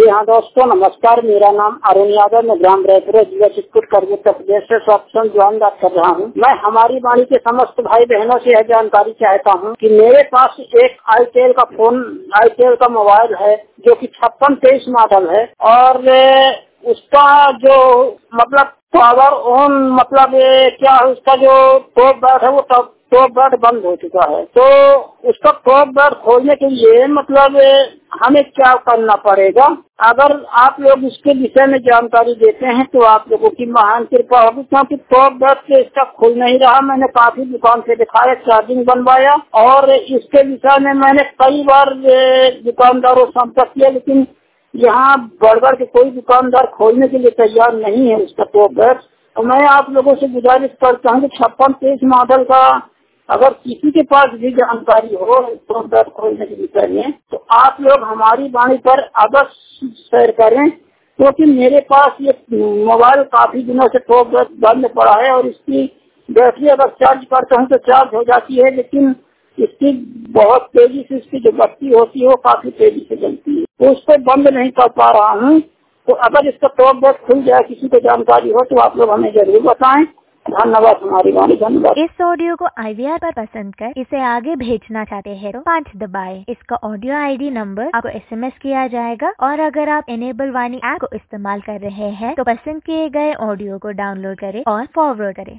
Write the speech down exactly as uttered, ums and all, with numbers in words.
जी हाँ दोस्तों, नमस्कार। मेरा नाम अरुण यादव, मैं ग्राम रायपुर जिला चित्रकूट कर उत्तर प्रदेश से ऑप्शन ज्वाइन बात कर रहा हूँ। मैं हमारी वाणी के समस्त भाई बहनों से यह जानकारी चाहता हूँ कि मेरे पास एक आईटेल का फोन आईटेल का मोबाइल है जो कि छप्पन तेईस मॉडल है और उसका जो मतलब पावर ऑन मतलब ये क्या है, उसका जो टॉप बैट है वो टॉप बैट बंद हो चुका है। तो उसका टॉप बैट खोलने के लिए मतलब हमें क्या करना पड़ेगा? अगर आप लोग इसके विषय में जानकारी देते हैं तो आप लोगों की महान कृपा होगी, क्योंकि टॉप बैट से इसका खुल नहीं रहा। मैंने काफी दुकान से दिखाया, चार्जिंग बनवाया और इसके विषय में मैंने कई बार दुकानदारों से संपर्क किया, लेकिन यहाँ बड़गड़ के कोई दुकानदार खोलने के लिए तैयार नहीं है उसका टॉप बैट। तो मैं आप लोगों से गुजारिश करता हूँ कि छप्पन तेईस मॉडल का अगर किसी के पास भी जानकारी हो टॉप बैट खोलने के विषय में तो आप लोग हमारी वाणी पर अवश्य शेयर करें, क्योंकि तो मेरे पास ये मोबाइल काफी दिनों से टॉप बैट बंद पड़ा है और इसकी बैटरी अगर चार्ज करता हूँ तो चार्ज हो जाती है, लेकिन इसकी बहुत तेजी से इसकी जो बत्ती होती है वो काफी तेजी से जलती है, तो उसको बंद नहीं कर पा रहा हूँ। तो अगर इसका टॉप बैट खुल जाए, किसी को जानकारी हो तो आप लोग हमें जरूर बताएं। धन्यवाद। हमारी वाणी धन्यवाद। इस ऑडियो को आईवीआर पर पसंद कर इसे आगे भेजना चाहते हैं तो पाँच दबाएं। इसका ऑडियो आईडी नंबर आपको एसएमएस किया जाएगा और अगर आप इनेबल वाणी ऐप को इस्तेमाल कर रहे हैं तो पसंद किए गए ऑडियो को डाउनलोड करें और फॉरवर्ड करें।